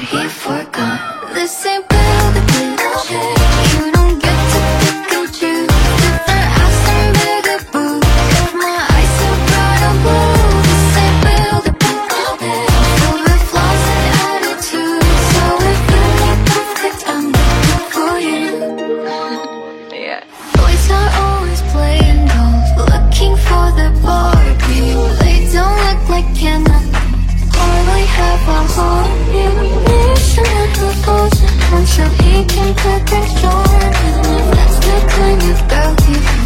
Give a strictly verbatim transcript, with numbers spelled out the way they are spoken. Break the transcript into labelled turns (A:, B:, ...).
A: he forgot. This ain't built a little change. You don't get to pick and choose. Different ass and bigger boobs. If my eyes so bright or blue. This ain't built a little change. Filled with flaws and attitudes. So if you need perfect, I'm looking for you. Yeah. Boys are always playing dolls, looking for the Barbie. They don't look like Ken, hardly have a heart. You need someone who goes on so he can put things on. That's the kind of girl you